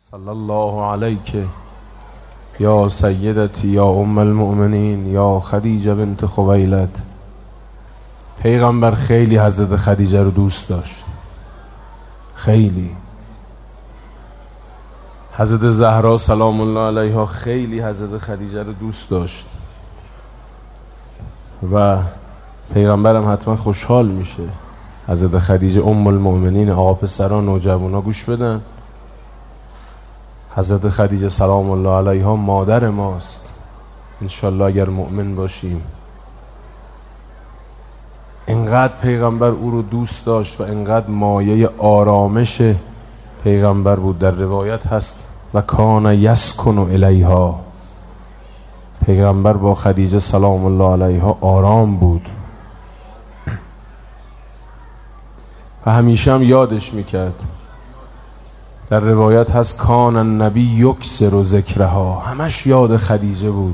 صلی الله علیک یا سیدتی یا ام المؤمنین یا خدیجه بنت خویلد. پیغمبر خیلی حضرت خدیجه رو دوست داشت، خیلی. حضرت زهرا سلام الله علیها خیلی حضرت خدیجه رو دوست داشت و پیغمبرم حتما خوشحال میشه. حضرت خدیجه ام المؤمنین، آقا پسران نوجوانا گوش بدن. حضرت خدیجه سلام الله علیها مادر ماست انشالله اگر مؤمن باشیم. انقدر پیغمبر او رو دوست داشت و انقدر مایه آرامش پیغمبر بود. در روایت هست و کان یسکن الیها، پیغمبر با خدیجه سلام الله علیها آرام بود و همیشه هم یادش میکرد. در روایت هست کان النبی یکثر ذکرها، همش یاد خدیجه بود.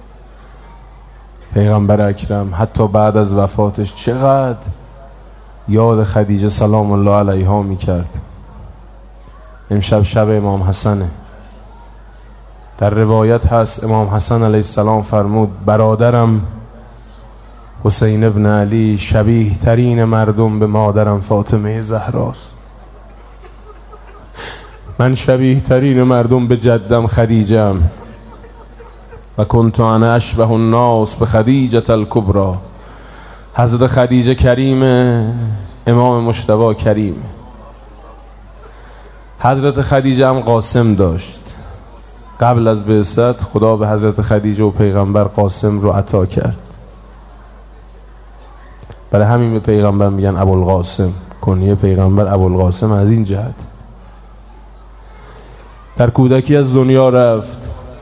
پیغمبر اکرم حتی بعد از وفاتش چقدر یاد خدیجه سلام الله علیها میکرد. امشب شب امام حسنه. در روایت هست امام حسن علیه السلام فرمود برادرم حسین ابن علی شبیه ترین مردم به مادرم فاطمه زهراست. من شبیه ترین مردم به جدم خدیجه‌ام و کنت انا اشبه الناس به خدیجه الکبری. حضرت خدیجه کریمه، امام مجتبی کریم. حضرت خدیجه هم قاسم داشت. قبل از بعثت خدا به حضرت خدیجه و پیغمبر قاسم رو عطا کرد. برای همین به پیغمبر میگن ابوالقاسم، کنیه پیغمبر ابوالقاسم از این جهت. در کودکی از دنیا رفت.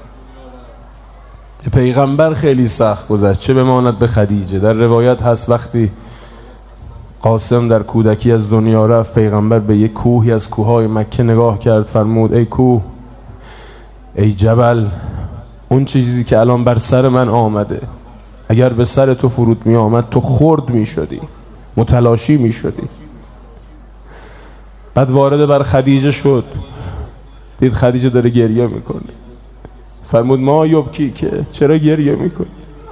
پیغمبر خیلی سخت گذشت، چه بماند به خدیجه. در روایت هست وقتی قاسم در کودکی از دنیا رفت، پیغمبر به یک کوهی از کوههای مکه نگاه کرد، فرمود ای کوه، ای جبل، اون چیزی که الان بر سر من آمده اگر به سر تو فرود می آمد تو خرد می شدی، متلاشی می شدی. بعد وارد بر خدیجه شد، دید خدیجه داره گریه میکنه. فرمود ما یبکی، که چرا گریه میکنی؟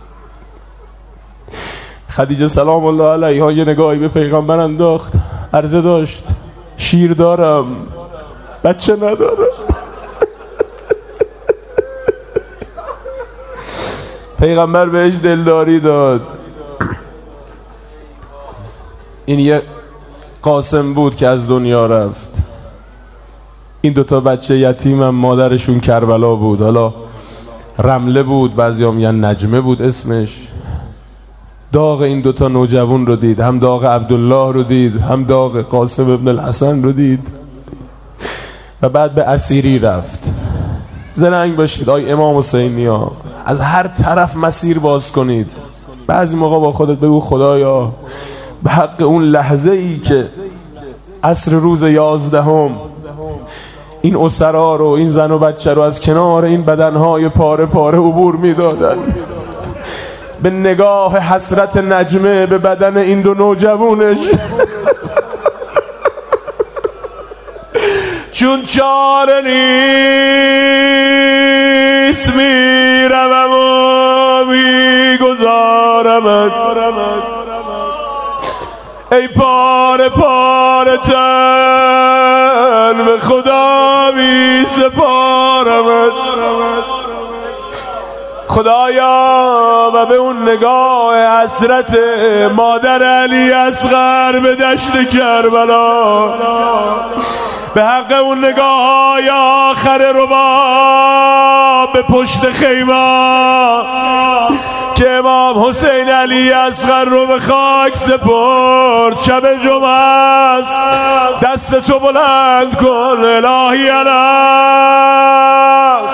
خدیجه سلام الله علیها یه نگاهی به پیغمبر انداخت، عرضه داشت شیر دارم بچه ندارم. پیغمبر بهش دلداری داد. این یه قاسم بود که از دنیا رفت. این دوتا بچه یتیمم مادرشون کربلا بود. حالا رمله بود، بعضی هم میگن نجمه بود اسمش. داغ این دوتا نوجوان رو دید، هم داغ عبدالله رو دید، هم داغ قاسم ابن الحسن رو دید و بعد به اسیری رفت. زرنگ باشید آی امام حسینی ها، از هر طرف مسیر باز کنید. بعضی موقع با خودت بگو خدایا به حق اون لحظه ای که عصر روز 11 این اسرا رو، این زن و بچه رو از کنار این بدنهای پاره پاره عبور میدادن، به نگاه حسرت نجمه به بدن این دو نوجوانش چون چاره نیست میروم و میگذارمت ای پاره پاره تن، به خدا می سپارمت خدایا. و به اون نگاه حسرت مادر علی اصغر به دشت کربلا، به حق اون نگاه آخر رباب به پشت خیمه که امام حسین علی اصغر رو به خاک سپرد. شب جمعه است، دست تو بلند کن الهی الهی